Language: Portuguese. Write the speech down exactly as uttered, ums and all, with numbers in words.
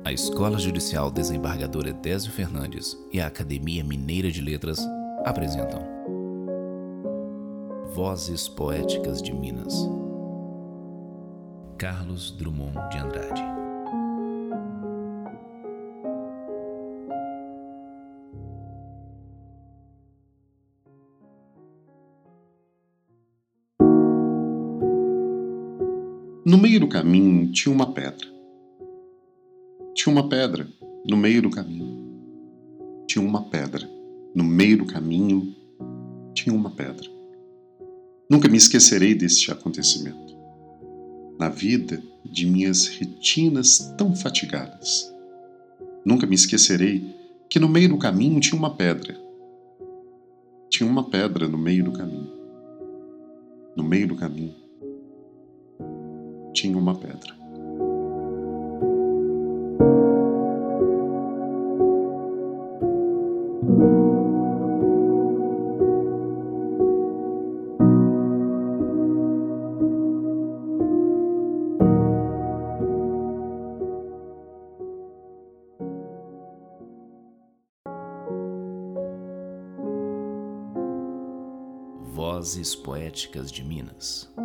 A Escola Judicial Desembargador Edésio Fernandes e a Academia Mineira de Letras apresentam Vozes Poéticas de Minas. Carlos Drummond de Andrade. No meio do caminho tinha uma pedra. Tinha uma pedra no meio do caminho. Tinha uma pedra no meio do caminho. Tinha uma pedra. Nunca me esquecerei deste acontecimento. Na vida de minhas retinas tão fatigadas. Nunca me esquecerei que no meio do caminho tinha uma pedra. Tinha uma pedra no meio do caminho. No meio do caminho tinha uma pedra. Vozes Poéticas de Minas.